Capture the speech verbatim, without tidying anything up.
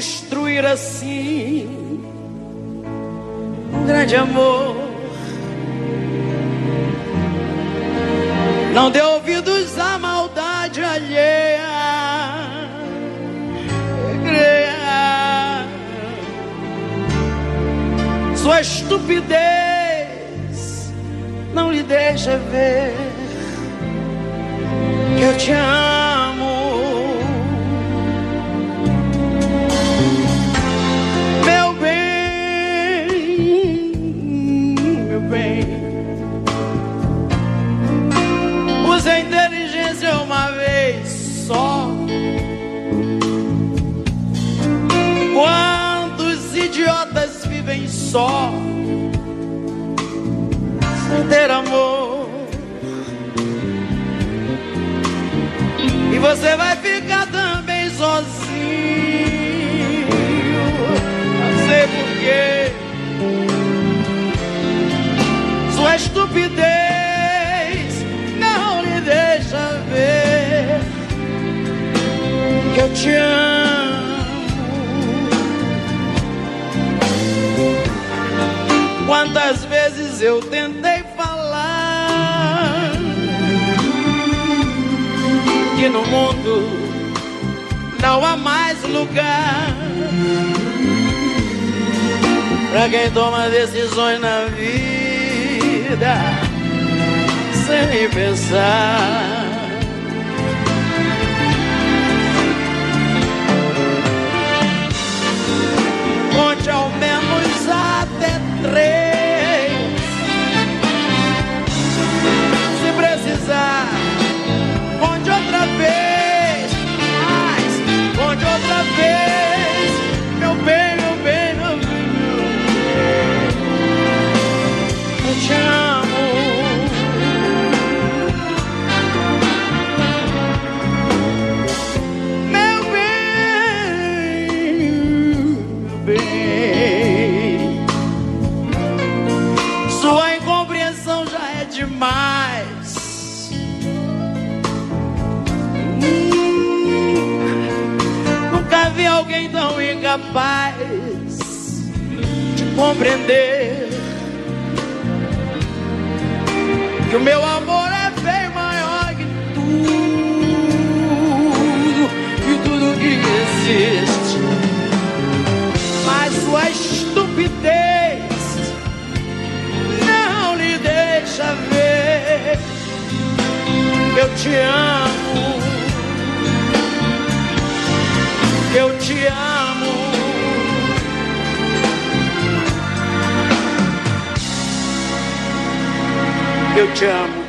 destruir assim um grande amor. Não dê ouvidos à maldade alheia, creia. Sua estupidez não lhe deixa ver que eu te amo. Meu bem, meu bem, use a inteligência uma vez só. Quantos idiotas vivem só, sem ter amor? E você vai ficar também sozinho. Não sei porquê. Sua estupidez não lhe deixa ver que eu te amo. Quantas vezes eu tentei falar que no mundo não há mais lugar pra quem toma decisões na vida sem pensar. Conte ao menos até três. Se precisar, conte outra vez. Mas conte outra vez. Meu bem, meu bem, meu bem, meu bem. Eu te amo. Meu bem, meu bem. Sua incompreensão já é demais. Nunca vi alguém tão incapaz de compreender que o meu amor é bem maior que tudo, que tudo que existe. Mas sua estupidez não lhe deixa ver que eu te amo, que eu te amo. Eu te amo.